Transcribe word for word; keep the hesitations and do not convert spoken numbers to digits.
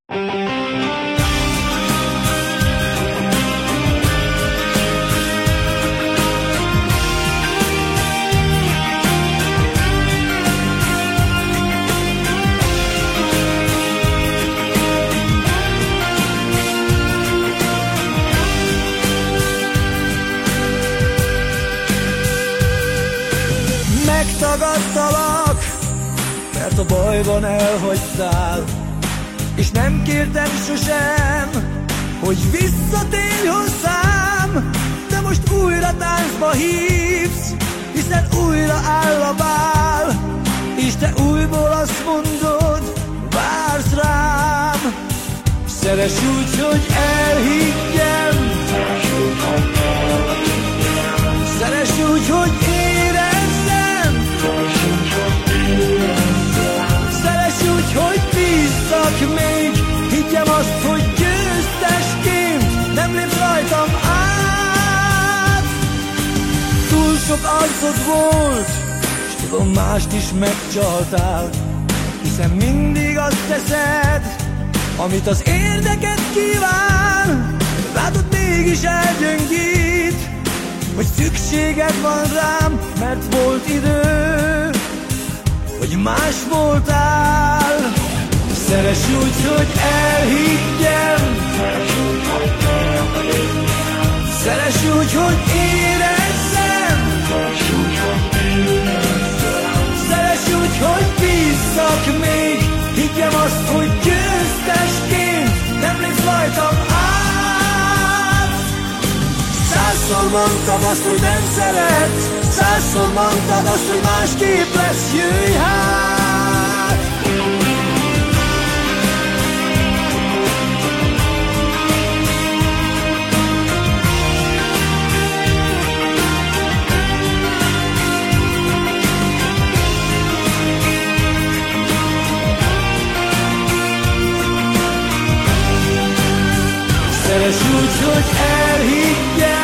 Megtagadtalak, mert a bajban elhagytál, és nem kértem sosem, hogy visszatérj hozzám. De most újra táncba hívsz, hiszen újra áll a bál, és te újból azt mondod, vársz rám. Szeress úgy, hogy elhiggyem, szeress úgy, hogy érezzem, szeress úgy, hogy bízzak még, higgyem azt, hogy győztesként nem lépsz rajtam át. Túl sok arcod volt, s tudom, mást is megcsaltál, hiszen mindig azt teszed, amit az érdeked kíván. Látod, mégis elgyöngít, hogy szükséged van rám, mert volt idő, hogy más voltál. Szeress úgy, hogy elhiggyem, szeress úgy, hogy érezzem, szeress úgy, hogy bízzak még, higgyem azt, hogy győztesként nem lépsz rajtam át. Százszor mondtad azt, hogy nem szeret, százszor mondtad azt, hogy másképp lesz, jöjj hát. Szeress úgy, hogy elhiggyem,